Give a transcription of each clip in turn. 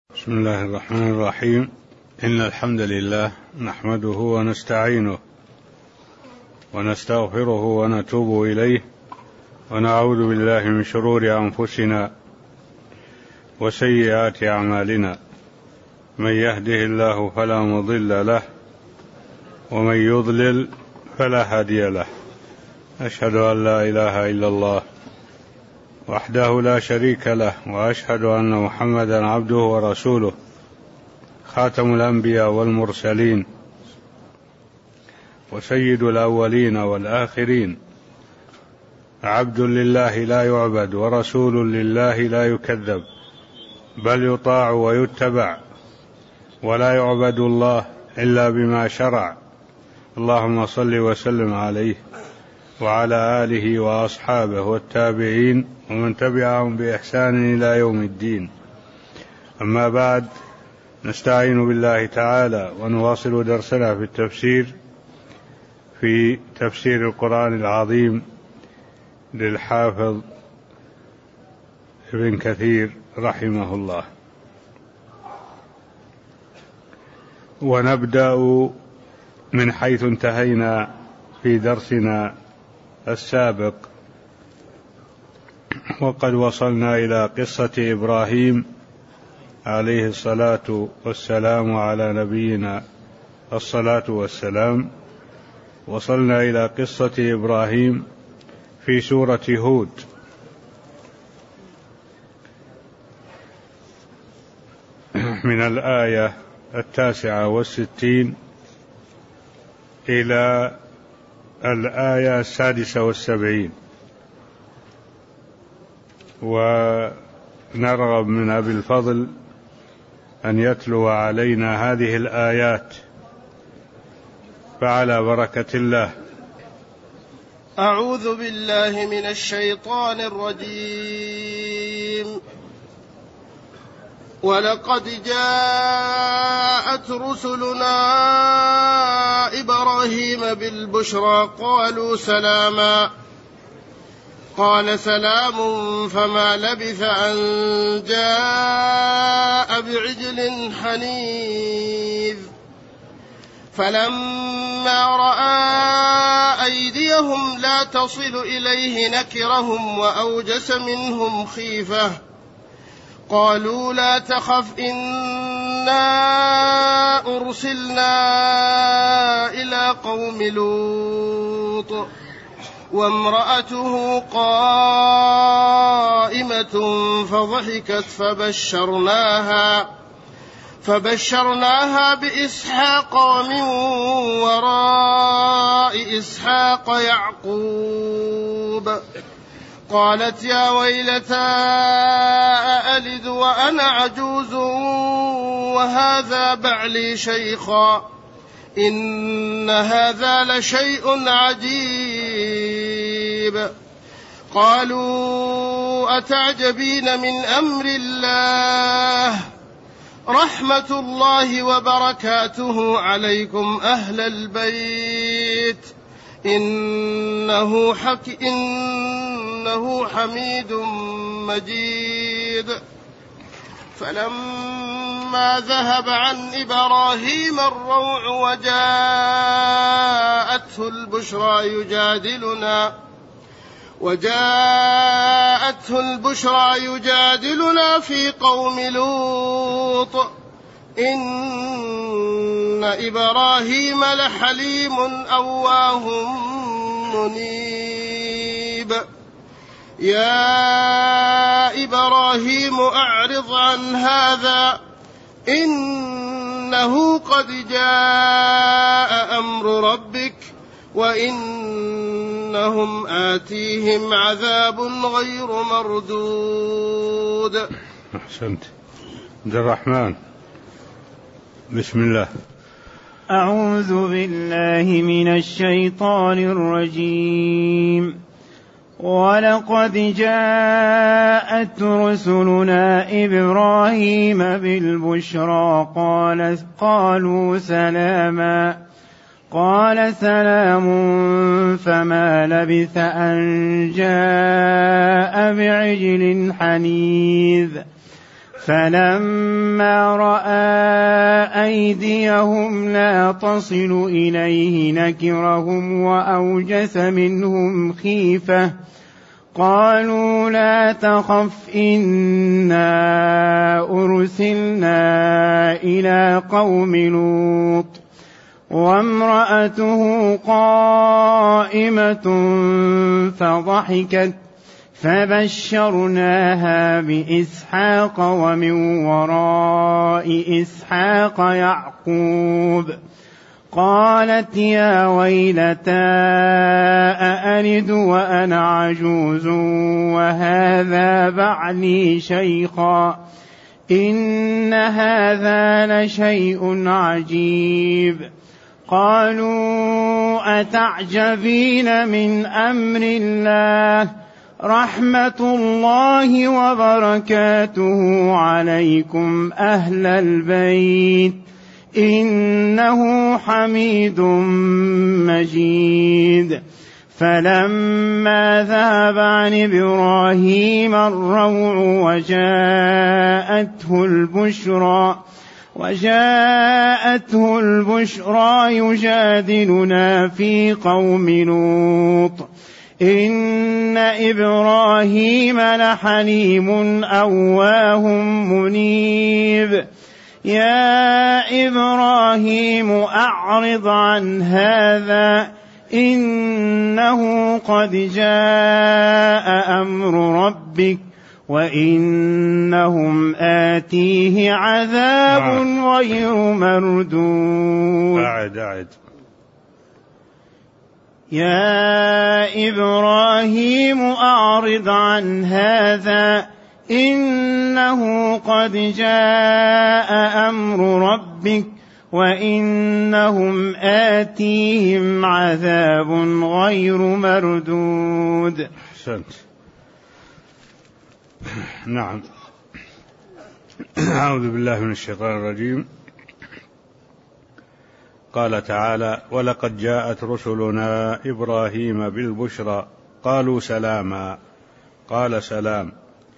بسم الله الرحمن الرحيم. إن الحمد لله نحمده ونستعينه ونستغفره ونتوب إليه ونعوذ بالله من شرور أنفسنا وسيئات أعمالنا، من يهده الله فلا مضل له ومن يضلل فلا هادي له. أشهد أن لا إله إلا الله وحده لا شريك له، وأشهد أن محمدا عبده ورسوله، خاتم الأنبياء والمرسلين وسيد الأولين والآخرين، عبد لله لا يعبد ورسول لله لا يكذب، بل يطاع ويتبع، ولا يعبد الله إلا بما شرع. اللهم صل وسلم عليه وعلى آله وأصحابه والتابعين ومن تبعهم بإحسان إلى يوم الدين. أما بعد، نستعين بالله تعالى ونواصل درسنا في تفسير القرآن العظيم للحافظ ابن كثير رحمه الله، ونبدأ من حيث انتهينا في درسنا السابق، وقد وصلنا إلى قصة إبراهيم عليه الصلاة والسلام، على نبينا الصلاة والسلام. وصلنا إلى قصة إبراهيم في سورة هود، من الآية 69 إلى الآية 76. ونرغب من أبي الفضل أن يتلو علينا هذه الآيات، فعلى بركة الله. أعوذ بالله من الشيطان الرجيم. ولقد جاءت رسلنا إبراهيم بالبشرى قالوا سلاما، قال سلام، فما لبث أن جاء بعجل حنيذ. فلما رأى أيديهم لا تصل إليه نكرهم وأوجس منهم خيفة، قالوا لا تخف إنا أرسلنا إلى قوم لوط وامرأته قائمة فضحكت فبشرناها بإسحاق ومن وراء إسحاق يعقوب. قالت يا ويلتى أألد وأنا عجوز وهذا بعلي شيخا، إن هذا لشيء عجيب. قالوا أتعجبين من أمر الله، رحمة الله وبركاته عليكم أهل البيت، إنه حميد مجيد. فلما ذهب عن إبراهيم الروع وجاءته البشرى يجادلنا في قوم لوط، إن إبراهيم لحليم أواه منيب. يا إبراهيم أعرض عن هذا، إنه قد جاء أمر ربك، وإنهم آتيهم عذاب غير مردود. أحسنت. عبد الرحمن، بسم الله. أعوذ بالله من الشيطان الرجيم. ولقد جاءت رسلنا إبراهيم بالبشرى قالوا سلاما، قال سلام، فما لبث أن جاء بعجل حنيذ. فلما رأى أيديهم لا تصل إليه نكرهم وأوجس منهم خيفة قالوا لا تخف إنا أرسلنا إلى قوم لوط وامرأته قائمة فضحكت فبشرناها بإسحاق ومن وراء إسحاق يعقوب قالت يا ويلتى أألد وأنا عجوز وهذا بعلي شيخا إن هذا لشيء عجيب قالوا أتعجبين من أمر الله رحمة الله وبركاته عليكم أهل البيت إنه حميد مجيد فلما ذهب عن إبراهيم الروع وجاءته البشرى يجادلنا في قوم لوط إن إبراهيم لحليم أواه منيب يا إبراهيم أعرض عن هذا إنه قد جاء أمر ربك وإنهم آتيه عذاب غير مردود أعد يا إبراهيم أعرض عن هذا إنه قد جاء أمر ربك وإنهم آتيهم عذاب غير مردود. أحسنت. نعم. أعوذ بالله من الشيطان الرجيم. قال تعالى: ولقد جاءت رسلنا إبراهيم بالبشرى قالوا سلاما قال سلام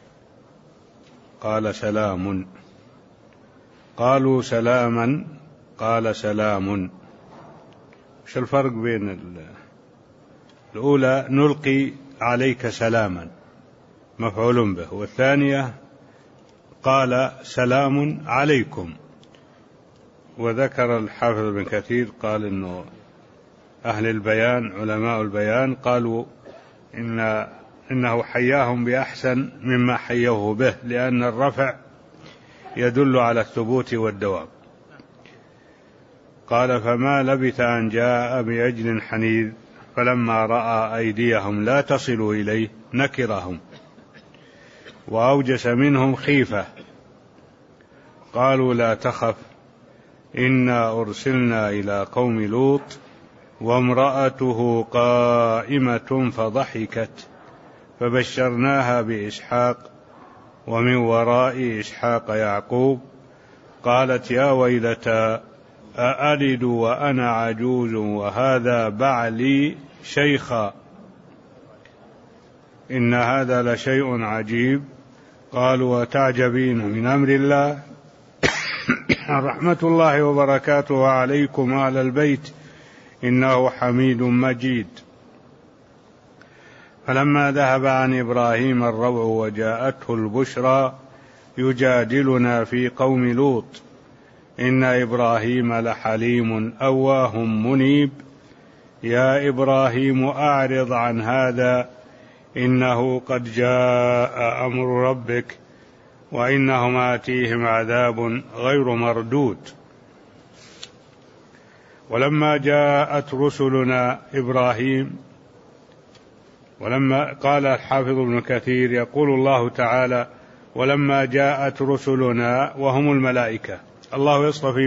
قال سلام قالوا سلاما قال سلام. وش الفرق بين الأولى نلقي عليك سلاما مفعول به، والثانية قال سلام عليكم. وذكر الحافظ ابن كثير قال إنه أهل البيان علماء البيان قالوا إنه حياهم بأحسن مما حيوه به، لأن الرفع يدل على الثبوت والدوام. قال: فما لبث أن جاء بعجل حنيذ فلما رأى أيديهم لا تصل إليه نكرهم وأوجس منهم خيفة قالوا لا تخف إنا أرسلنا إلى قوم لوط وامرأته قائمة فضحكت فبشرناها بإسحاق ومن وراء إسحاق يعقوب قالت يا ويلتى أألد وأنا عجوز وهذا بعلي شيخا إن هذا لشيء عجيب. قالوا أتعجبين من أمر الله رحمة الله وبركاته عليكم أهل البيت إنه حميد مجيد. فلما ذهب عن إبراهيم الروع وجاءته البشرى يجادلنا في قوم لوط إن إبراهيم لحليم أواه منيب يا إبراهيم أعرض عن هذا إنه قد جاء أمر ربك وإنهم آتيهم عذاب غير مردود. ولما جاءت رسلنا إبراهيم، ولما قال الحافظ ابن كثير يقول الله تعالى: ولما جاءت رسلنا وهم الملائكة. الله يصطفي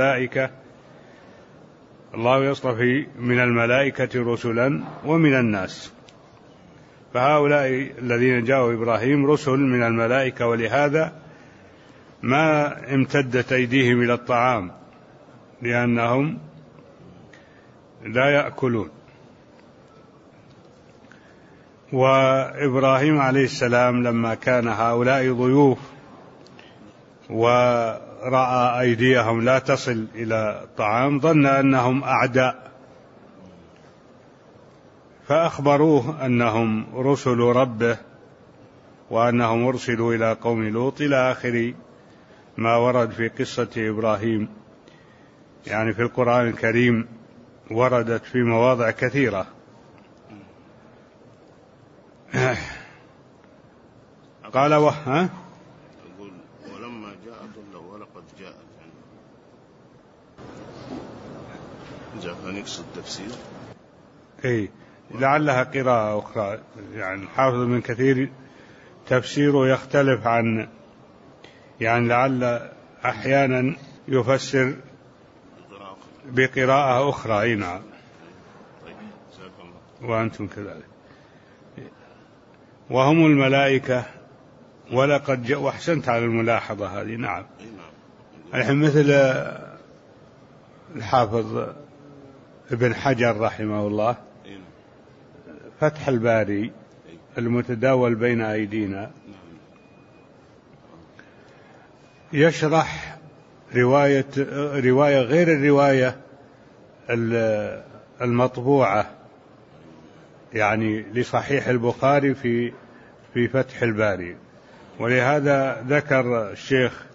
من الملائكة رسلا ومن الناس، فهؤلاء الذين جاءوا إبراهيم رسل من الملائكة، ولهذا ما امتدت أيديهم إلى الطعام لأنهم لا يأكلون. وإبراهيم عليه السلام لما كان هؤلاء ضيوف ورأى أيديهم لا تصل إلى الطعام ظن أنهم أعداء، فأخبروه أنهم رسل ربه وأنهم أرسلوا إلى قوم لوط إلى آخر ما ورد في قصة إبراهيم. يعني في القرآن الكريم وردت في مواضع كثيرة. قال ولما جاءت الله ولقد جاءت نقصد التفسير لعلها قراءة أخرى. يعني الحافظ ابن كثير تفسيره يختلف عن، يعني لعل أحيانا يفسر بقراءة أخرى. نعم، وأنتم كذلك. وهم الملائكة ولقد جاء. وأحسنت على الملاحظة هذه. نعم، الحين مثل الحافظ ابن حجر رحمه الله فتح الباري المتداول بين أيدينا يشرح رواية غير الرواية المطبوعة، يعني لصحيح البخاري في فتح الباري. ولهذا ذكر الشيخ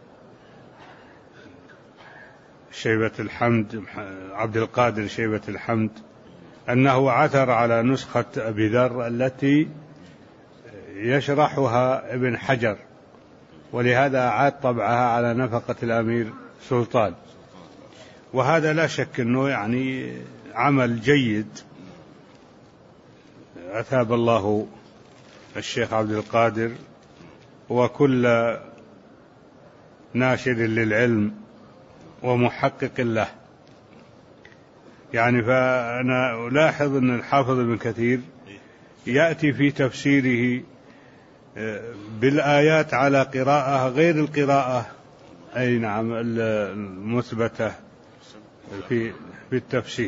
شيبة الحمد عبد القادر شيبة الحمد أنه عثر على نسخة أبي ذر التي يشرحها ابن حجر، ولهذا أعاد طبعها على نفقة الأمير سلطان. وهذا لا شك أنه يعني عمل جيد، أثاب الله الشيخ عبد القادر وكل ناشر للعلم ومحقق له. يعني فأنا ألاحظ أن الحافظ ابن كثير يأتي في تفسيره بالآيات على قراءة غير القراءة نعم المثبتة في التفسير.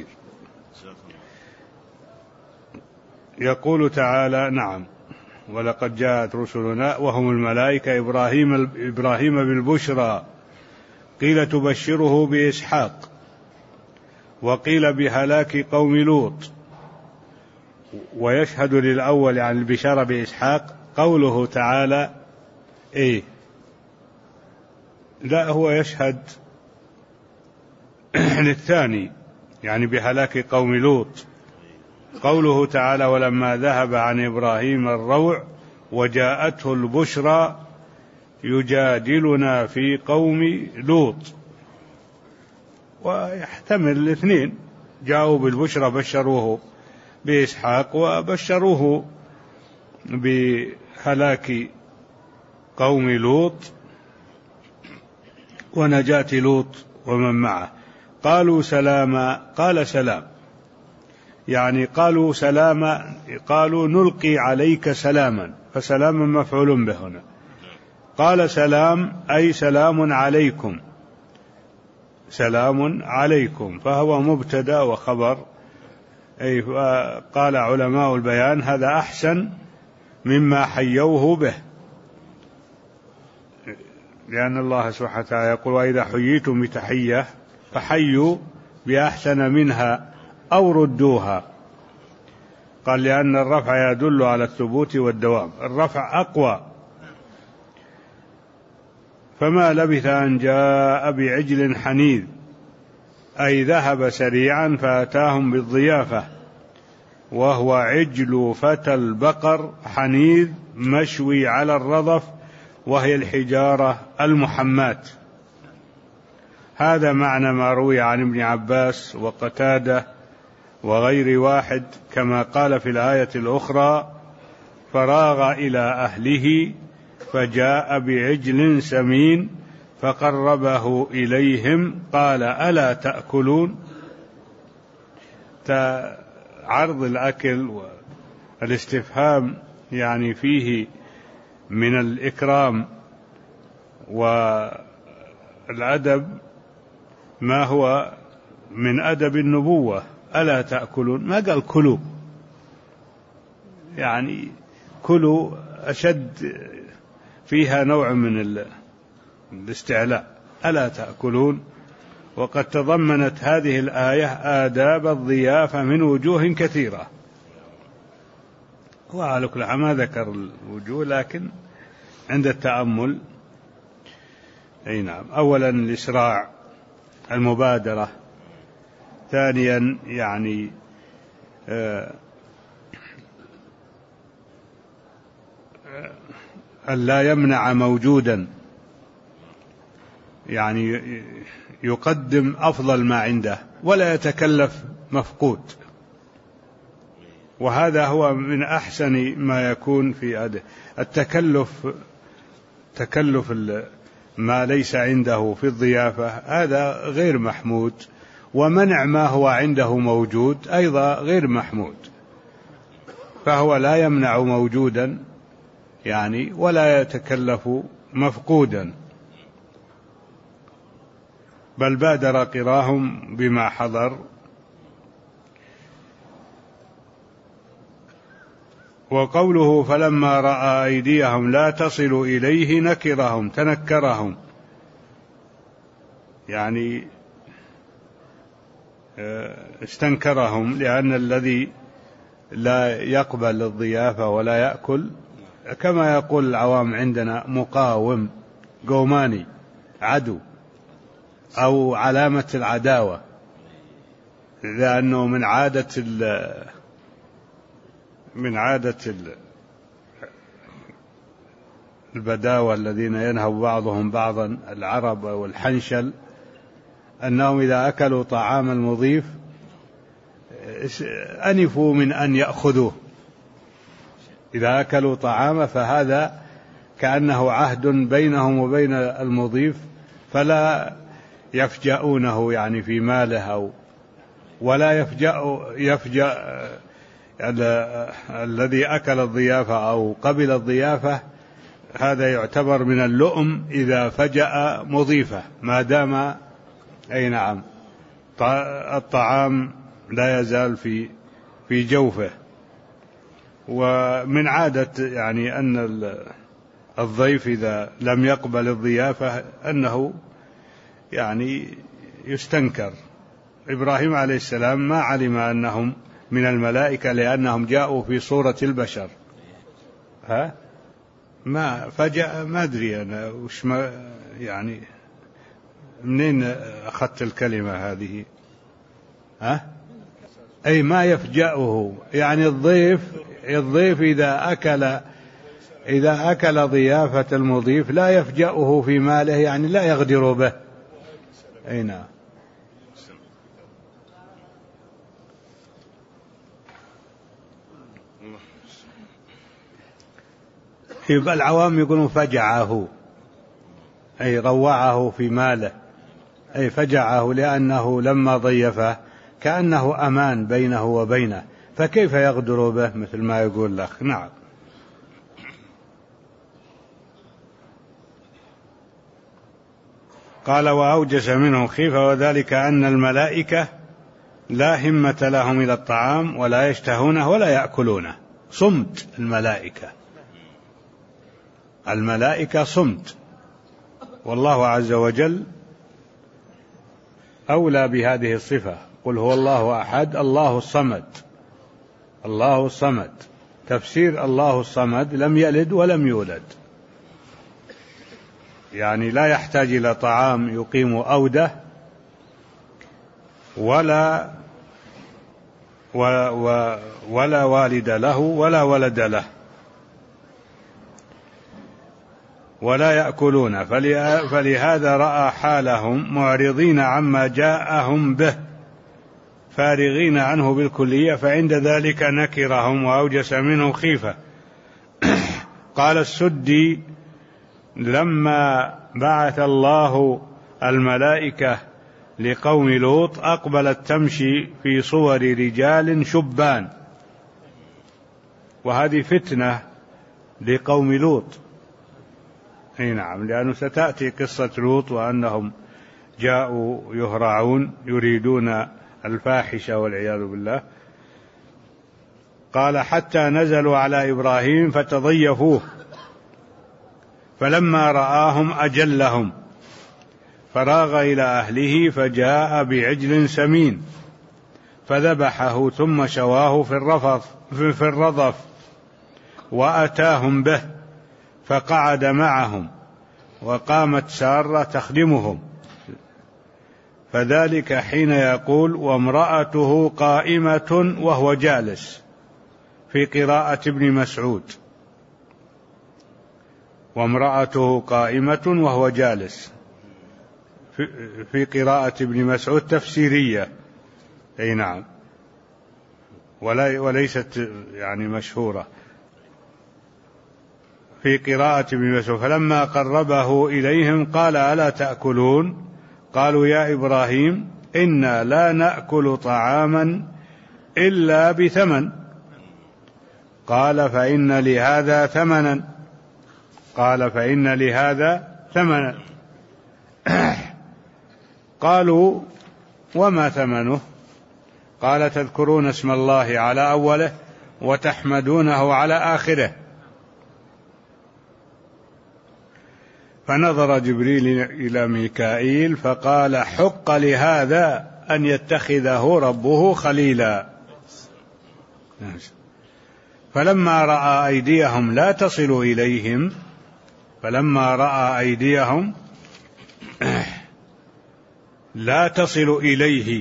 يقول تعالى: نعم، ولقد جاءت رسلنا وهم الملائكة إبراهيم بالبشرى قيل تبشره بإسحاق، وقيل بهلاك قوم لوط. ويشهد للأول عن البشارة بإسحاق قوله تعالى لا، هو يشهد للثاني يعني بهلاك قوم لوط. قوله تعالى: ولما ذهب عن إبراهيم الروع وجاءته البشرى يجادلنا في قوم لوط. ويحتمل الاثنين، جاءوا بالبشرى بشروه بإسحاق وبشروه بهلاك قوم لوط ونجاة لوط ومن معه. قالوا سلاما، قال سلام، يعني قالوا سلاما، قالوا نلقي عليك سلاما، فسلام مفعول به هنا. قال سلام أي سلام عليكم، سلام عليكم، فهو مبتدأ وخبر. قال علماء البيان هذا أحسن مما حيوه به، لأن الله سبحانه وتعالى يقول: وإذا حييتم بتحية فحيوا بأحسن منها أو ردوها. قال: لأن الرفع يدل على الثبوت والدوام، الرفع أقوى. فما لبث أن جاء بعجل حنيذ، أي ذهب سريعا فأتاهم بالضيافة، وهو عجل فتى البقر حنيذ مشوي على الرضف، وهي الحجارة المحماة. هذا معنى ما روي عن ابن عباس وقتادة وغير واحد، كما قال في الآية الأخرى: فراغ إلى أهله فجاء بعجل سمين فقربه إليهم قال: ألا تأكلون؟ عرض الأكل والاستفهام يعني فيه من الإكرام والأدب ما هو من أدب النبوة. ألا تأكلون؟ ما قال كلوا، يعني كلوا أشد، فيها نوع الاستعلاء: ألا تأكلون؟ وقد تضمنت هذه الآية آداب الضيافة من وجوه كثيرة، وعلى كل حال ما ذكر الوجوه لكن عند التأمل أي نعم. أولا الإسراع، المبادرة. ثانيا يعني ألا يمنع موجودا، يعني يقدم أفضل ما عنده ولا يتكلف مفقود، وهذا هو من أحسن ما يكون في هذا تكلف ما ليس عنده في الضيافة، هذا غير محمود، ومنع ما هو عنده موجود أيضا غير محمود. فهو لا يمنع موجودا يعني ولا يتكلف مفقودا، بل بادر قراهم بما حضر. وقوله: فلما رأى أيديهم لا تصل إليه نكرهم، تنكرهم، يعني استنكرهم، لأن الذي لا يقبل الضيافة ولا يأكل كما يقول العوام عندنا مقاوم، قوماني، عدو، أو علامة العداوة، لأنه من عادة البداوة الذين ينهب بعضهم بعضا، العرب والحنشل، أنهم إذا أكلوا طعام المضيف أنفوا من أن يأخذوه. إذا أكلوا طعامه فهذا كأنه عهد بينهم وبين المضيف، فلا يفجأونه يعني في ماله، ولا يفجأ الذي أكل الضيافة أو قبل الضيافة. هذا يعتبر من اللؤم إذا فجأ مضيفه، ما دام أي نعم الطعام لا يزال في جوفه. ومن عادة يعني أن الضيف إذا لم يقبل الضيافة أنه يعني يستنكر. إبراهيم عليه السلام ما علم أنهم من الملائكة لأنهم جاءوا في صورة البشر، ما فجأة، ما أدري أنا وش ما يعني منين أخذت الكلمة هذه، أي ما يفجأه، يعني الضيف إذا أكل ضيافة المضيف لا يفجأه في ماله، يعني لا يغدر به. أي نعم. يبقى العوام يقولون فجعه، أي روعه في ماله، أي فجعه، لأنه لما ضيفه كأنه أمان بينه وبينه، فكيف يغدر به مثل ما يقول الأخ. نعم. قال: وأوجس منه خيفة، وذلك أن الملائكة لا همة لهم إلى الطعام ولا يشتهونه ولا يأكلونه. صمت الملائكة صمت، والله عز وجل أولى بهذه الصفة. قل هو الله أحد الله الصمد. تفسير الله الصمد: لم يلد ولم يولد، يعني لا يحتاج إلى طعام يقيم أوده، ولا والد له ولا ولد له، ولا يأكلون. فلهذا رأى حالهم معرضين عما جاءهم به، فارغين عنه بالكلية، فعند ذلك نكرهم وأوجس منه خيفة. قال السدي: لما بعث الله الملائكة لقوم لوط أقبلت تمشي في صور رجال شبان، وهذه فتنة لقوم لوط. أي نعم، لأنه ستأتي قصة لوط وأنهم جاءوا يهرعون يريدون الفاحشة والعياذ بالله. قال: حتى نزلوا على إبراهيم فتضيفوه، فلما رآهم أجلهم فراغ إلى أهله فجاء بعجل سمين فذبحه ثم شواه في الرضف وأتاهم به فقعد معهم وقامت سارة تخدمهم، فذلك حين يقول وامرأته قائمة وهو جالس في قراءة ابن مسعود، وامرأته قائمة وهو جالس في قراءة ابن مسعود تفسيرية، أي نعم، وليست يعني مشهورة في قراءة ابن مسعود. فلما قربه إليهم قال ألا تأكلون؟ قالوا يا إبراهيم إنا لا نأكل طعاما إلا بثمن. قال فإن لهذا ثمنا. قالوا وما ثمنه؟ قال تذكرون اسم الله على أوله وتحمدونه على آخره. فنظر جبريل إلى ميكائيل فقال حق لهذا أن يتخذه ربه خليلا. فلما رأى أيديهم لا تصل إليه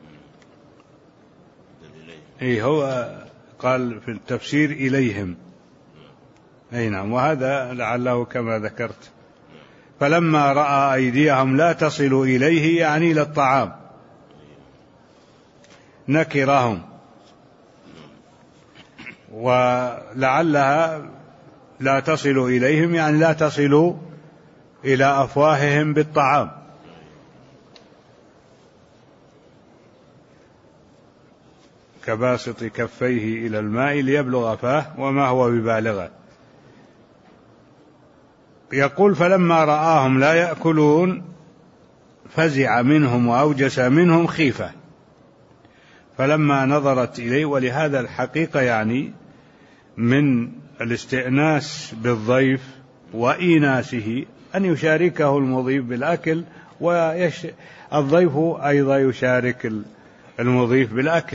هو قال في التفسير إليهم، أي نعم، وهذا لعله كما ذكرت. فلما رأى أيديهم لا تصل إليه يعني إلى الطعام نكرهم، ولعلها لا تصل إليهم يعني لا تصل إلى أفواههم بالطعام. كباسط كفيه إلى الماء ليبلغ فاه وما هو ببالغه. يقول فلما رآهم لا يأكلون فزع منهم وأوجس منهم خيفة، فلما نظرت إليه. ولهذا الحقيقة يعني من الاستئناس بالضيف وإيناسه أن يشاركه المضيف بالأكل، والضيف أيضا يشارك المضيف بالأكل.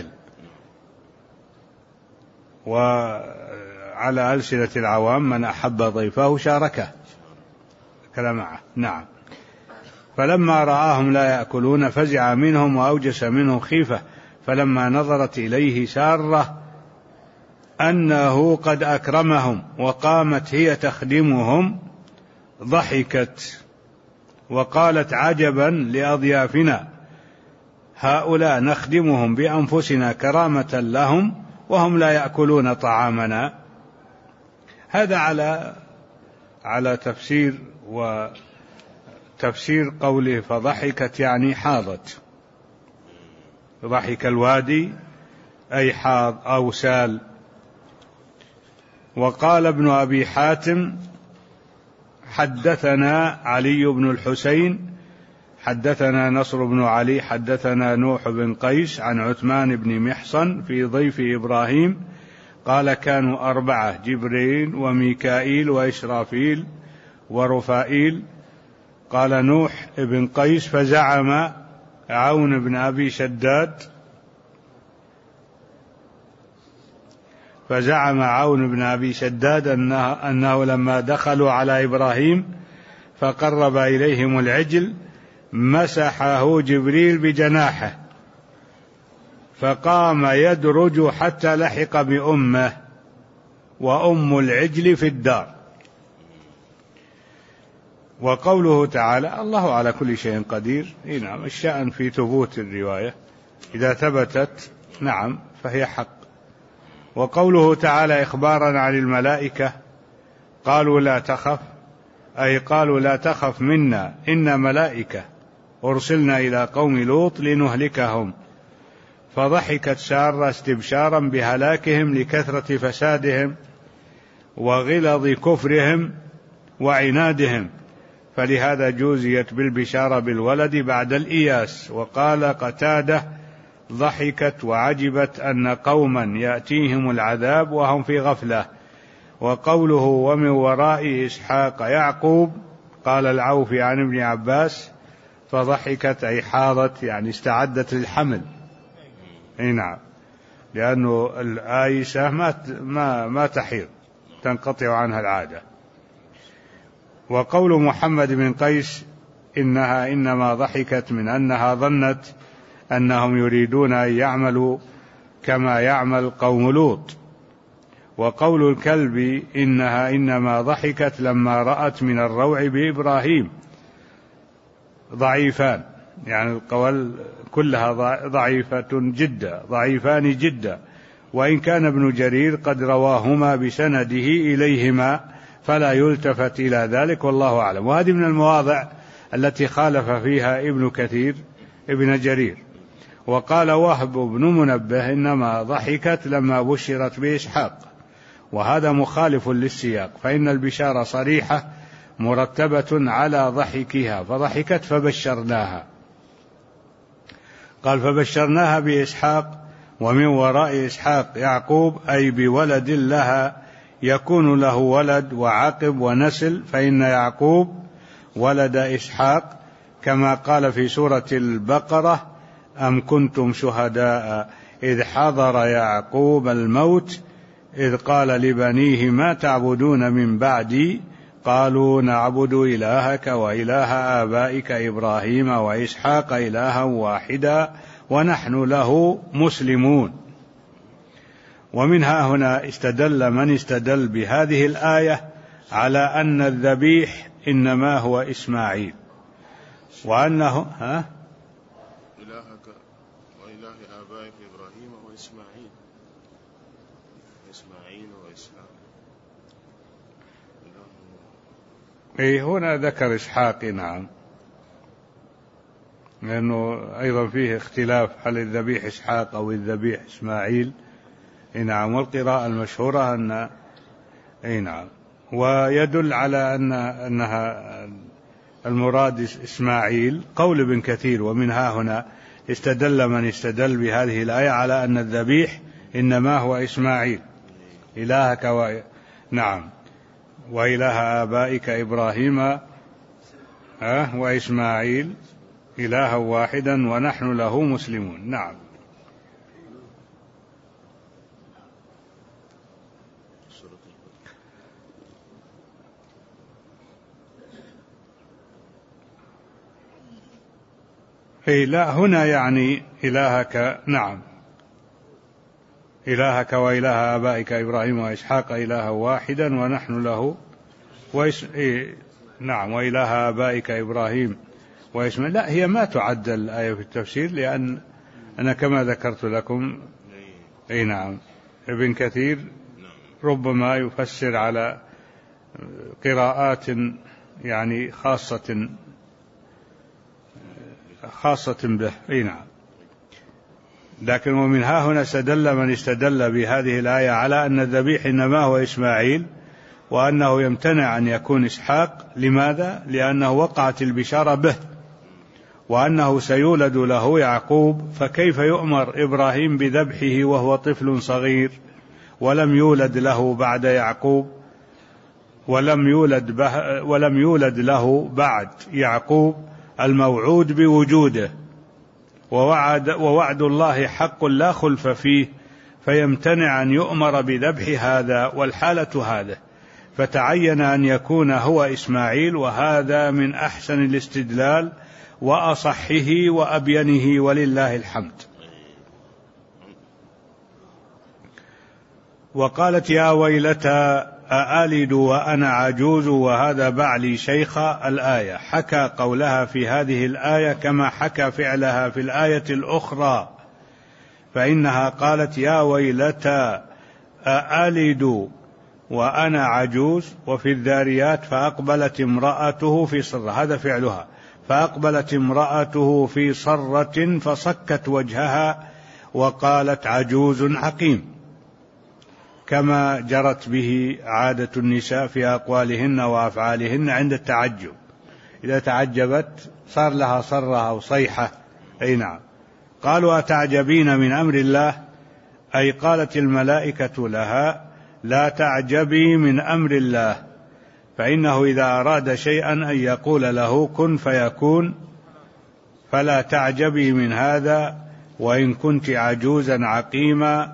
وعلى ألسنة العوام من أحب ضيفه شاركه كلا معه. نعم. فلما رآهم لا يأكلون فزع منهم وأوجس منهم خيفة، فلما نظرت إليه سارة أنه قد أكرمهم وقامت هي تخدمهم ضحكت وقالت عجبا لأضيافنا هؤلاء نخدمهم بأنفسنا كرامة لهم وهم لا يأكلون طعامنا. هذا على تفسير قوله فضحكت يعني حاضت، ضحك الوادي أي حاض أو سال. وقال ابن أبي حاتم حدثنا علي بن الحسين حدثنا نصر بن علي حدثنا نوح بن قيس عن عثمان بن محصن في ضيف إبراهيم قال كانوا 4 جبريل وميكائيل وإسرافيل ورفائيل. قال نوح بن قيس فزعم عون بن أبي شداد أنه لما دخلوا على إبراهيم فقرب إليهم العجل مسحه جبريل بجناحه فقام يدرج حتى لحق بأمه وأم العجل في الدار. وقوله تعالى الله على كل شيء قدير، نعم، الشأن في ثبوت الرواية إذا ثبتت نعم فهي حق. وقوله تعالى إخبارا عن الملائكة قالوا لا تخف، أي قالوا لا تخف منا إن ملائكة أرسلنا إلى قوم لوط لنهلكهم. فضحكت سارة استبشارا بهلاكهم لكثرة فسادهم وغلظ كفرهم وعنادهم، فلهذا جوزيت بالبشارة بالولد بعد الإياس. وقال قتادة ضحكت وعجبت أن قوما يأتيهم العذاب وهم في غفلة وقوله ومن وراء إسحاق يعقوب قال العوفي عن ابن عباس فضحكت أي حاضت يعني استعدت للحمل. نعم، لأنه العائشة ما تحيض، تنقطع عنها العادة. وقول محمد بن قيس إنها إنما ضحكت من أنها ظنت أنهم يريدون أن يعملوا كما يعمل قوم لوط. وقول الكلب إنها إنما ضحكت لما رأت من الروع بإبراهيم. ضعيفان، يعني القول كلها ضعيفة جدا، ضعيفان جدا، وإن كان ابن جرير قد رواهما بسنده إليهما فلا يلتفت إلى ذلك، والله أعلم. وهذه من المواضع التي خالف فيها ابن كثير ابن جرير. وقال وهب بن منبه إنما ضحكت لما بشرت بإسحاق، وهذا مخالف للسياق، فإن البشارة صريحة مرتبة على ضحكها، فضحكت فبشرناها. قال فبشرناها بإسحاق ومن وراء إسحاق يعقوب، أي بولد لها يكون له ولد وعقب ونسل، فإن يعقوب ولد إسحاق كما قال في سورة البقرة أم كنتم شهداء إذ حضر يعقوب الموت إذ قال لبنيه ما تعبدون من بعدي قالوا نعبد إلهك وإله آبائك إبراهيم وإسحاق إلها واحدا ونحن له مسلمون. ومنها هنا استدل من استدل بهذه الآية على أن الذبيح إنما هو إسماعيل، وأنه إلهك وإله آبائك إبراهيم وإسماعيل وإسحاق. هنا ذكر إسحاق، نعم، لأنه أيضا فيه اختلاف هل الذبيح إسحاق أو الذبيح إسماعيل. نعم، والقراءة المشهورة أن نعم، ويدل على أنها المراد إسماعيل قول ابن كثير. ومنها هنا استدل من استدل بهذه الآية على أن الذبيح إنما هو إسماعيل إلهك نعم وإله آبائك إبراهيم وإسماعيل إلها واحدا ونحن له مسلمون. نعم. لا، هنا يعني إلهك، نعم، إلهك وإله آبائك إبراهيم وإسحاق إلها واحدا ونحن له نعم وإله آبائك إبراهيم وإسماعيل. لا، هي ما تعد الآية في التفسير، لأن أنا كما ذكرت لكم نعم ابن كثير ربما يفسر على قراءات يعني خاصة به. نعم. لكن ومنها هنا استدل من استدل بهذه الآية على أن الذبيح إنما هو إسماعيل، وأنه يمتنع أن يكون إسحاق. لماذا؟ لأنه وقعت البشارة به، وأنه سيولد له يعقوب، فكيف يؤمر إبراهيم بذبحه وهو طفل صغير ولم يولد له بعد يعقوب، ولم يولد له بعد يعقوب الموعود بوجوده، ووعد الله حق لا خلف فيه، فيمتنع أن يؤمر بذبح هذا والحالة هذا، فتعين أن يكون هو إسماعيل. وهذا من أحسن الاستدلال وأصحه وأبينه، ولله الحمد. وقالت يا ويلتى أألد وأنا عجوز وهذا بعلي شيخا. الآية حكى قولها في هذه الآية كما حكى فعلها في الآية الأخرى، فإنها قالت يا ويلتى أألد وأنا عجوز. وفي الذاريات فأقبلت امرأته في صرة، هذا فعلها، فأقبلت امرأته في صرة فصكت وجهها وقالت عجوز عقيم، كما جرت به عادة النساء في أقوالهن وأفعالهن عند التعجب، إذا تعجبت صار لها صرة أو صيحة. أي نعم. قالوا أتعجبين من أمر الله، أي قالت الملائكة لها لا تعجبي من أمر الله، فإنه إذا أراد شيئا أن يقول له كن فيكون، فلا تعجبي من هذا وإن كنت عجوزا عقيما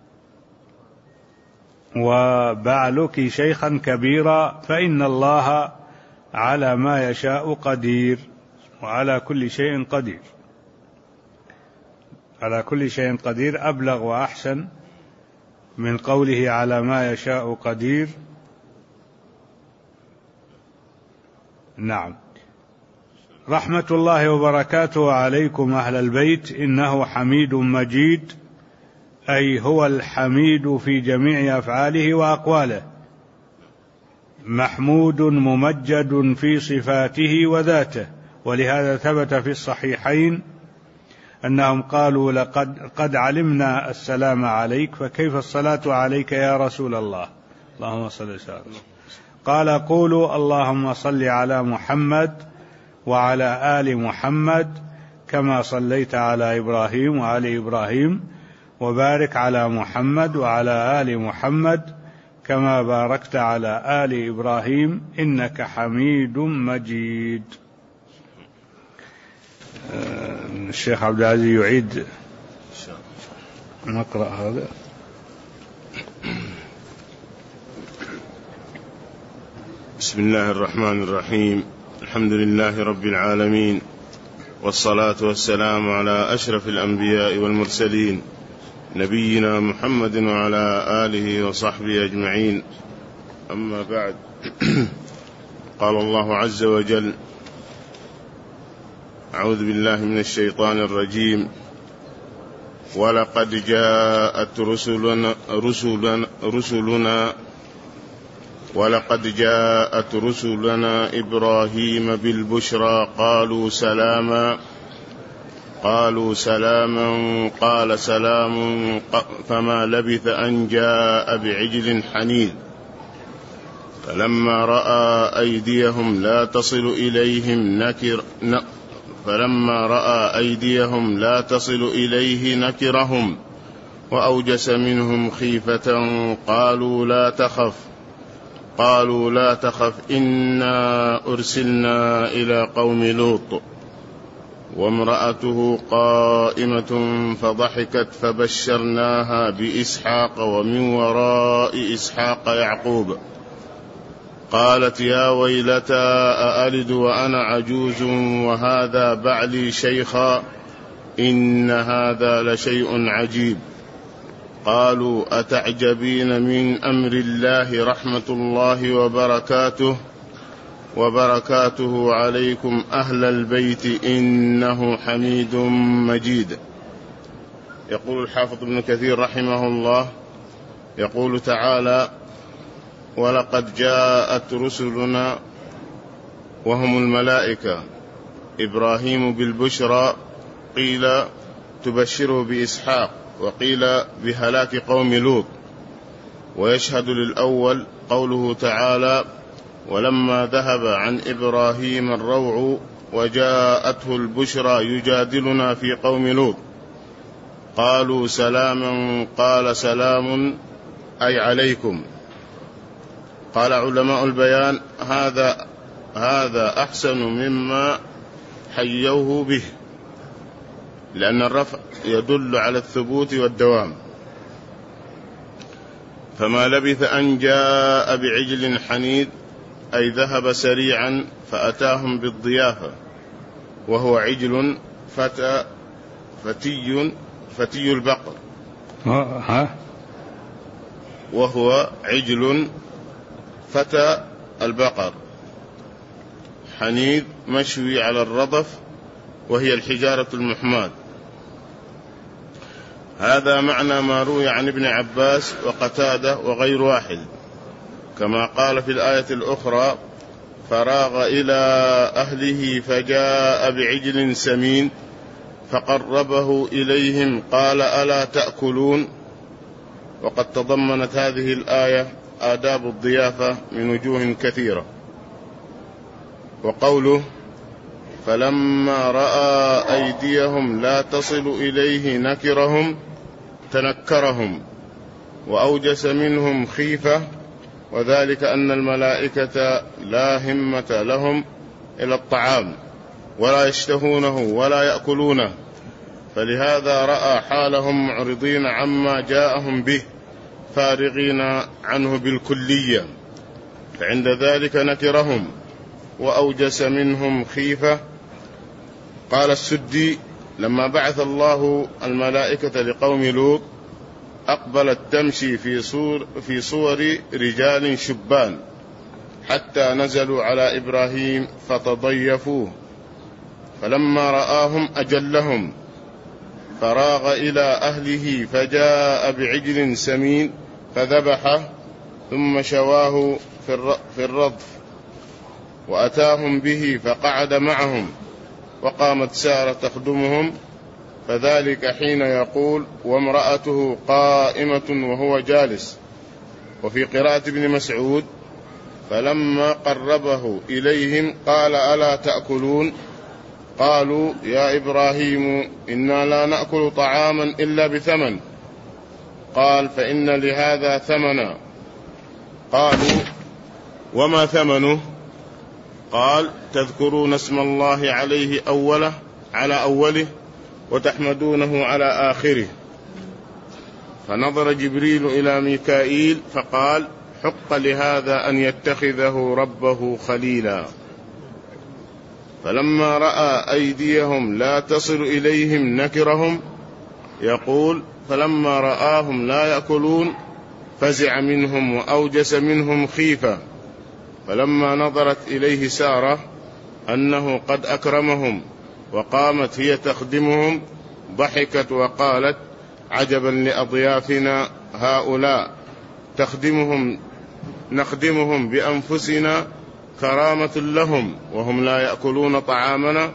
وبعلك شيخا كبيرا، فإن الله على ما يشاء قدير وعلى كل شيء قدير. على كل شيء قدير أبلغ وأحسن من قوله على ما يشاء قدير. نعم. رحمة الله وبركاته عليكم أهل البيت، إنه حميد مجيد، أي هو الحميد في جميع أفعاله وأقواله، محمود ممجد في صفاته وذاته. ولهذا ثبت في الصحيحين أنهم قالوا قد علمنا السلام عليك، فكيف الصلاة عليك يا رسول الله؟ اللهم صل وسلم. قال قولوا اللهم صل على محمد وعلى آل محمد كما صليت على إبراهيم وآل إبراهيم، وبارك على محمد وعلى آل محمد كما باركت على آل إبراهيم إنك حميد مجيد. الشيخ عبد العزيز يعيد نقرأ هذا. بسم الله الرحمن الرحيم. الحمد لله رب العالمين، والصلاة والسلام على أشرف الأنبياء والمرسلين، نبينا محمد وعلى آله وصحبه أجمعين. أما بعد، قال الله عز وجل: أعوذ بالله من الشيطان الرجيم: ولقد جاءت رسلنا إبراهيم بالبشرى قالوا سلاما قال سلام فما لبث أن جاء بعجل حنيذ فلما رأى أيديهم لا تصل إليه نكرهم وأوجس منهم خيفة قالوا لا تخف إنا أرسلنا إلى قوم لوط وامرأته قائمة فضحكت فبشرناها بإسحاق ومن وراء إسحاق يعقوب قالت يا ويلتى أألد وأنا عجوز وهذا بعلي شيخا إن هذا لشيء عجيب. قالوا أتعجبين من أمر الله رحمة الله وبركاته عليكم أهل البيت إنه حميد مجيد. يقول الحافظ ابن كثير رحمه الله، يقول تعالى: ولقد جاءت رسلنا وهم الملائكة إبراهيم بالبشرى، قيل تبشره بإسحاق، وقيل بهلاك قوم لوط. ويشهد للأول قوله تعالى: ولما ذهب عن إبراهيم الروع وجاءته البشرى يجادلنا في قوم لوط قالوا سلاما قال سلام أي عليكم. قال علماء البيان: هذا أحسن مما حيوه به، لأن الرفع يدل على الثبوت والدوام. فما لبث أن جاء بعجل حنيذ، أي ذهب سريعا فأتاهم بالضيافة، وهو عجل فتي البقر، وهو عجل فتى البقر حنيذ مشوي على الرضف، وهي الحجارة المحماة. هذا معنى ما روي عن ابن عباس وقتادة وغير واحد، كما قال في الآية الأخرى: فراغ إلى أهله فجاء بعجل سمين فقربه إليهم قال ألا تأكلون. وقد تضمنت هذه الآية آداب الضيافة من وجوه كثيرة. وقوله: فلما رأى أيديهم لا تصل إليه نكرهم، تنكرهم وأوجس منهم خيفة، وذلك أن الملائكة لا همة لهم إلى الطعام ولا يشتهونه ولا يأكلونه، فلهذا رأى حالهم معرضين عما جاءهم به فارغين عنه بالكلية، فعند ذلك نكرهم وأوجس منهم خيفة. قال السدي: لما بعث الله الملائكة لقوم لوط أقبلت تمشي في صور رجال شبان حتى نزلوا على إبراهيم فتضيفوه، فلما رآهم أجلهم، فراغ إلى أهله فجاء بعجل سمين فذبحه ثم شواه في الرضف، وأتاهم به فقعد معهم، وقامت سارة تخدمهم، فذلك حين يقول: وامرأته قائمة وهو جالس. وفي قراءة ابن مسعود: فلما قربه إليهم قال: ألا تأكلون؟ قالوا: يا إبراهيم إنا لا نأكل طعاما إلا بثمن. قال: فإن لهذا ثمنا. قالوا: وما ثمنه؟ قال: تذكرون اسم الله على أوله وتحمدونه على آخره. فنظر جبريل إلى ميكائيل فقال: حق لهذا أن يتخذه ربه خليلا. فلما رأى أيديهم لا تصل إليهم نكرهم، يقول: فلما رآهم لا يأكلون فزع منهم وأوجس منهم خيفة. فلما نظرت إليه سارة أنه قد أكرمهم وقامت هي تخدمهم، ضحكت وقالت: عجبا لأضيافنا هؤلاء، نخدمهم بأنفسنا كرامة لهم وهم لا يأكلون طعامنا.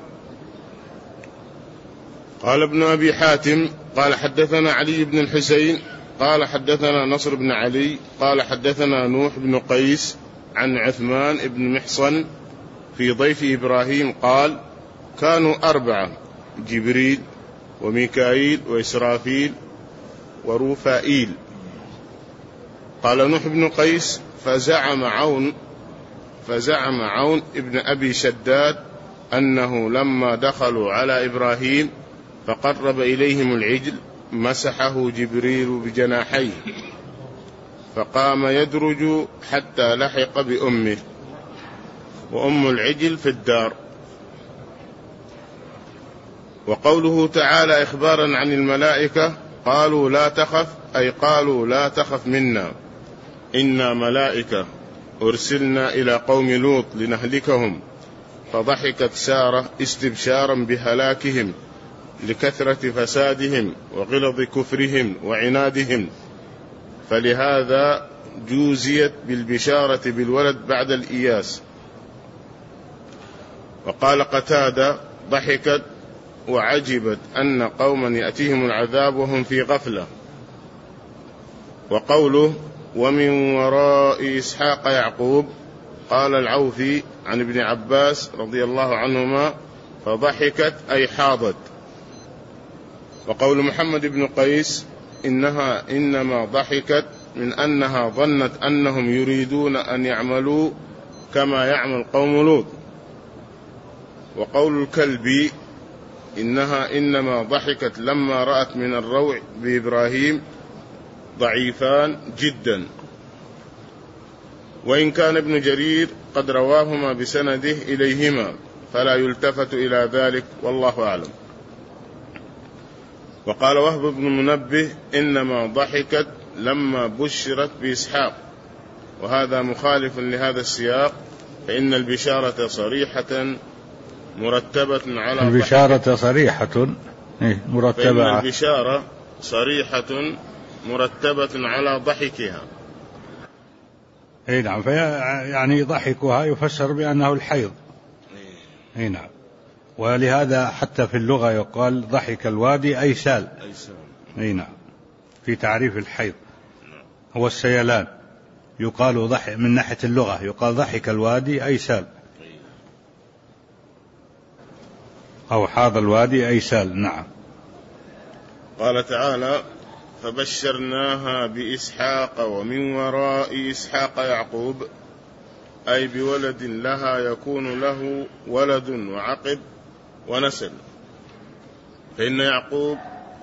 قال ابن أبي حاتم: قال حدثنا علي بن الحسين قال حدثنا نصر بن علي قال حدثنا نوح بن قيس عن عثمان بن محصن في ضيف إبراهيم قال: كانوا 4: جبريل وميكائيل وإسرافيل ورفائيل. قال نوح بن قيس: فزعم عون ابن أبي شداد أنه لما دخلوا على إبراهيم فقرب إليهم العجل مسحه جبريل بجناحيه، فقام يدرج حتى لحق بأمه، وأم العجل في الدار. وقوله تعالى إخبارا عن الملائكة: قالوا لا تخف، أي قالوا لا تخف منا، إنا ملائكة أرسلنا إلى قوم لوط لنهلكهم. فضحكت سارة استبشارا بهلاكهم لكثرة فسادهم وغلظ كفرهم وعنادهم، فلهذا جوزيت بالبشارة بالولد بعد الإياس. وقال قتادة: ضحكت وعجبت أن قوما يأتيهم العذاب وهم في غفلة. وقوله: ومن وراء إسحاق يعقوب، قال العوفي عن ابن عباس رضي الله عنهما: فضحكت أي حاضت. وقول محمد بن قيس: إنما ضحكت من أنها ظنت أنهم يريدون أن يعملوا كما يعمل قوم لوط. وقول الكلبي: إنما ضحكت لما رأت من الروع بإبراهيم ضعيفان جدا. وإن كان ابن جرير قد رواهما بسنده إليهما فلا يلتفت إلى ذلك، والله أعلم. وقال وهب بن منبه: إنما ضحكت لما بشرت بإسحاق، وهذا مخالف لهذا السياق، فإن البشارة صريحة مرتبة على البشارة صريحة مرتبة، البشارة صريحة مرتبة على ضحكها. اي نعم، يعني ضحكها يفسر بأنه الحيض. اي نعم، ولهذا حتى في اللغة يقال ضحك الوادي أي سال. اي نعم، في تعريف الحيض هو السيلان، يقال ضحك من ناحية اللغة، يقال ضحك الوادي أي سال، أو حاض الوادي أي سال. نعم. قال تعالى: فبشرناها بإسحاق ومن وراء إسحاق يعقوب، أي بولد لها يكون له ولد وعقب ونسل. فإن يعقوب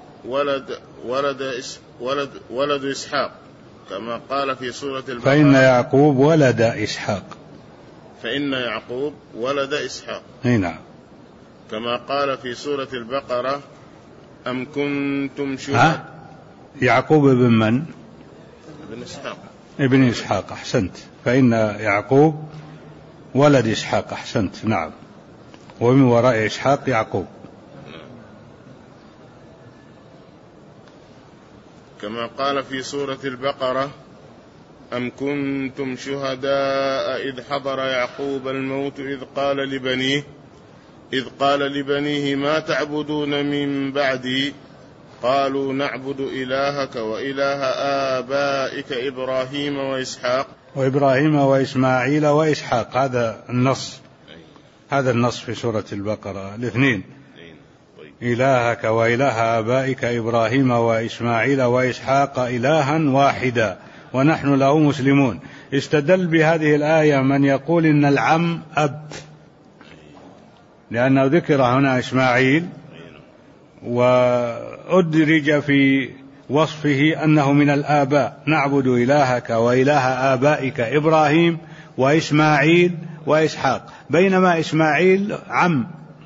ولد إسحاق كما قال في سورة البقرة. فإن يعقوب ولد إسحاق. فإن يعقوب ولد إسحاق. نعم. كما قال في سورة البقرة: أم كنتم شهداء. يعقوب ابن من؟ ابن إسحاق. ابن إسحاق، أحسنت. فإن يعقوب ولد إسحاق، أحسنت. نعم. ومن وراء إسحاق يعقوب. كما قال في سورة البقرة: أم كنتم شهداء إذ حضر يعقوب الموت إذ قال لبنيه ما تعبدون من بعدي قالوا نعبد إلهك وإله آبائك إبراهيم وإسماعيل وإسحاق. هذا النص في سورة البقرة، الاثنين. إلهك وإله آبائك إبراهيم وإسماعيل وإسحاق إلها واحدا ونحن له مسلمون. استدل بهذه الآية من يقول إن العم أب، لأنه ذكر هنا إسماعيل وأدرج في وصفه أنه من الآباء، نعبد إلهك وإله آبائك إبراهيم وإسماعيل وإسحاق، بينما إسماعيل عم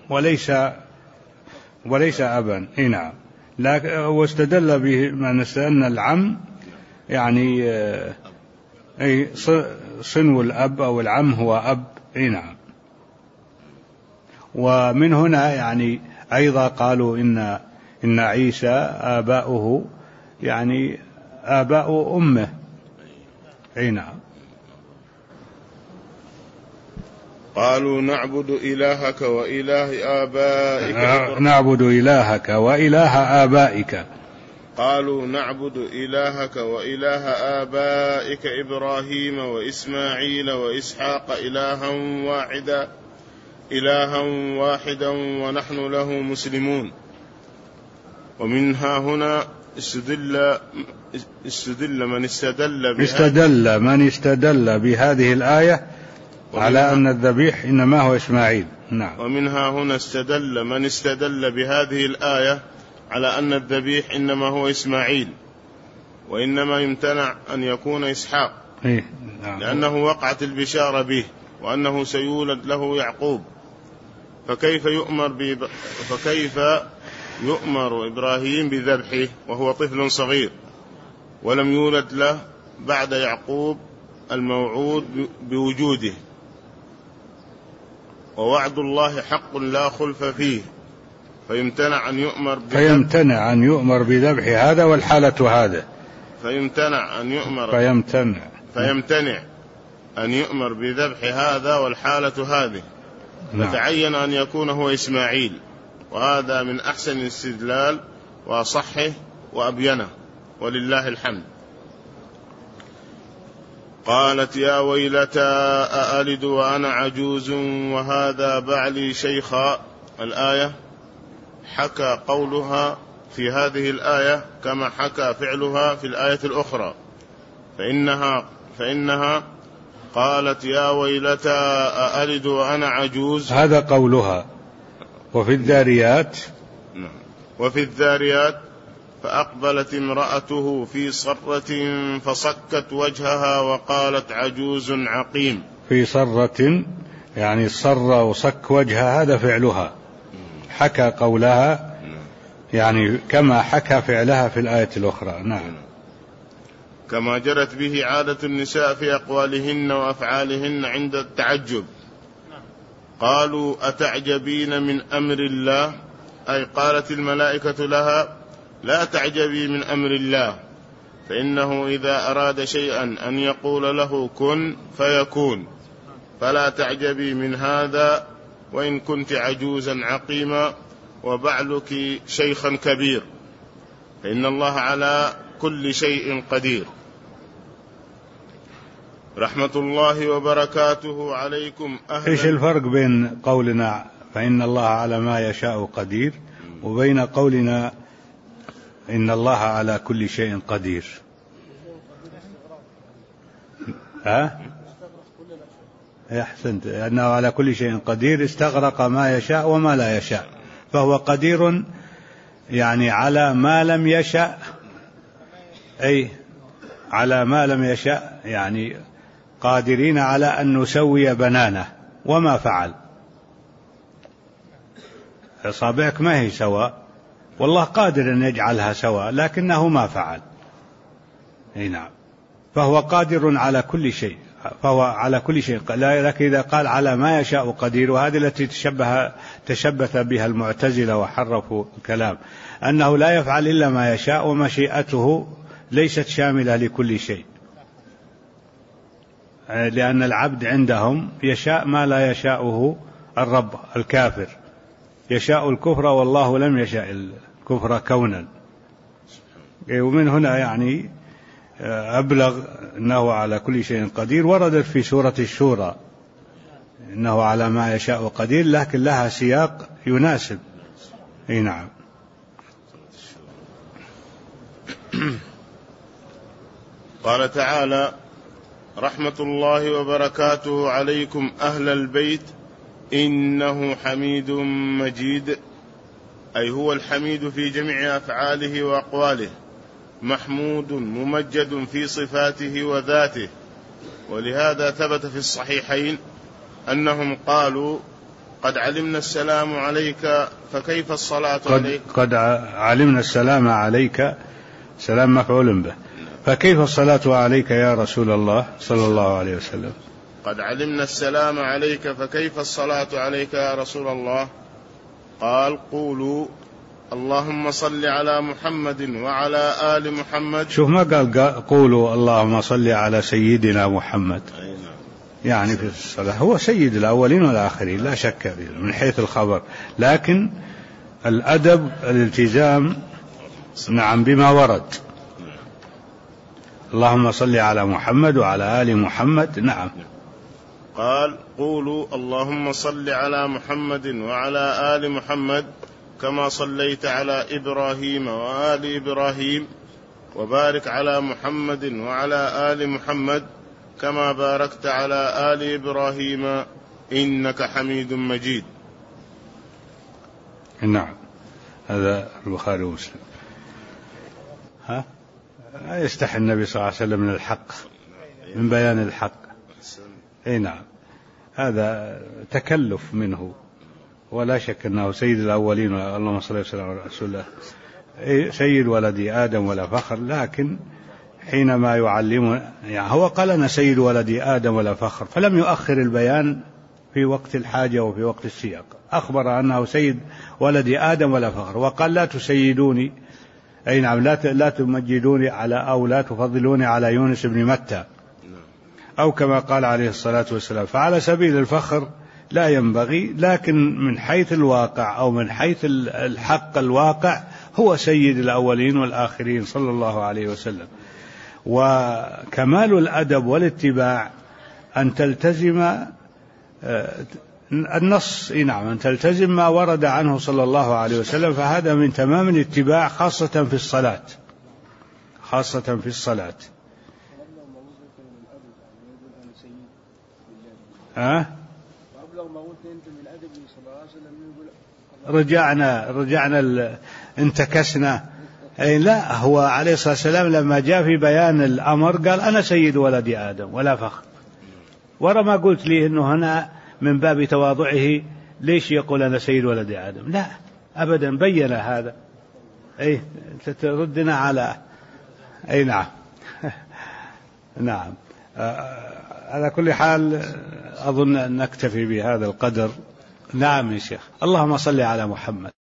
وليس أبا. نعم. واستدل به من أن العم يعني أي صنو الأب أو العم هو أب. نعم. ومن هنا يعني أيضا قالوا إن عيسى آباؤه يعني آباء أمه. نعم. قالوا نعبد إلهك وإله آبائك نعبد إلهك وإله آبائك. قالوا نعبد إلهك وإله آبائك إبراهيم وإسماعيل وإسحاق إلها واحدا ونحن له مسلمون. ومنها هنا استدل من استدل بهذه الآية على أن الذبيح إنما هو إسماعيل. نعم. ومنها هنا استدل من استدل بهذه الآية على أن الذبيح إنما هو إسماعيل، وإنما يمتنع أن يكون إسحاق. نعم. لأنه وقعت البشارة به وأنه سيولد له يعقوب، فكيف يؤمر إبراهيم بذبحه وهو طفل صغير ولم يولد له بعد يعقوب الموعود بوجوده؟ ووعد الله حق لا خلف فيه، فيمتنع أن يؤمر بذبح هذا والحالة هذا. فيمتنع أن يؤمر بذبح هذا والحالة هذه. فتعين أن يكون هو إسماعيل، وهذا من أحسن الاستدلال وأصحه وأبينه، ولله الحمد. قالت يا ويلتى أألد وأنا عجوز وهذا بعلي شيخا. الآية حكى قولها في هذه الآية كما حكى فعلها في الآية الأخرى، فإنها قالت يا ويلتى أألد وأنا عجوز، هذا قولها. وفي الذاريات فأقبلت امرأته في صرة فصكت وجهها وقالت عجوز عقيم. في صرة يعني الصر وصك وجهها، هذا فعلها. حكى قولها يعني كما حكى فعلها في الآية الأخرى. نعم. كما جرت به عادة النساء في أقوالهن وأفعالهن عند التعجب. قالوا أتعجبين من أمر الله، أي قالت الملائكة لها لا تعجبي من أمر الله، فإنه إذا أراد شيئا أن يقول له كن فيكون، فلا تعجبي من هذا وإن كنت عجوزا عقيما وبعلك شيخا كبير، فإن الله على كل شيء قدير. رحمة الله وبركاته عليكم أهلا. إيش الفرق بين قولنا فإن الله على ما يشاء قدير وبين قولنا إن الله على كل شيء قدير. أحسنت، أنه على كل شيء قدير، استغرق ما يشاء وما لا يشاء، فهو قدير يعني على ما لم يشاء، أي على ما لم يشاء، يعني قادرين على أن نسوي بنانه وما فعل. أصابعك ما هي سواء، والله قادر أن يجعلها سواء لكنه ما فعل. أي نعم، فهو قادر على كل شيء، فهو على كل شيء. لكن إذا قال على ما يشاء قدير، وهذه التي تشبث بها المعتزلة وحرفوا الكلام، أنه لا يفعل إلا ما يشاء ومشيئته ليست شاملة لكل شيء، لأن العبد عندهم يشاء ما لا يشاءه الرب. الكافر يشاء الكفر والله لم يشاء الكفر كونا. ومن هنا يعني أبلغ أنه على كل شيء قدير. وردت في سورة الشورى إنه على ما يشاء قدير، لكن لها سياق يناسب. أي نعم. قال تعالى: رحمة الله وبركاته عليكم أهل البيت إنه حميد مجيد، أي هو الحميد في جميع أفعاله وأقواله، محمود ممجد في صفاته وذاته. ولهذا ثبت في الصحيحين أنهم قالوا: قد علمنا السلام عليك فكيف الصلاة عليك. قد علمنا السلام عليك، سلام مفعول به، فكيف الصلاة عليك يا رسول الله صلى الله عليه وسلم. قد علمنا السلام عليك فكيف الصلاة عليك يا رسول الله. قال: قولوا اللهم صل على محمد وعلى آل محمد. شوف، ما قال قولوا اللهم صل على سيدنا محمد، يعني في الصلاة هو سيد الأولين والآخرين لا شك من حيث الخبر، لكن الأدب الالتزام نعم بما ورد. اللهم صل على محمد وعلى آل محمد. نعم. قال: قولوا اللهم صل على محمد وعلى آل محمد كما صليت على إبراهيم وآل إبراهيم، وبارك على محمد وعلى آل محمد كما باركت على آل إبراهيم إنك حميد مجيد. نعم، هذا البخاري ومسلم. يستحي النبي صلى الله عليه وسلم من الحق، من بيان الحق. أي نعم، هذا تكلف منه، ولا شك أنه سيد الأولين. اللهم صل وسلم على رسول الله، سيد ولد آدم ولا فخر. لكن حينما يعلم، يعني هو قال أنا سيد ولد آدم ولا فخر، فلم يؤخر البيان في وقت الحاجة وفي وقت السياق. أخبر أنه سيد ولد آدم ولا فخر، وقال لا تسيدوني، أي نعم، لا تمجدوني على، أو لا تفضلوني على يونس بن متى، أو كما قال عليه الصلاة والسلام. فعلى سبيل الفخر لا ينبغي، لكن من حيث الواقع أو من حيث الحق الواقع هو سيد الأولين والآخرين صلى الله عليه وسلم. وكمال الأدب والاتباع أن تلتزم النص، نعم، أن تلتزم ما ورد عنه صلى الله عليه وسلم، فهذا من تمام الاتباع، خاصة في الصلاة، خاصة في الصلاة. رجعنا انتكسنا. أي لا، هو عليه الصلاة والسلام لما جاء في بيان الأمر قال أنا سيد ولد آدم ولا فخر. ورا ما قلت لي أنه هنا من باب تواضعه ليش يقول أنا سيد ولد آدم، لا أبدا، بين هذا. أي تردنا على، أي نعم. نعم. على كل حال أظن أن نكتفي بهذا القدر. نعم يا شيخ. اللهم صل على محمد.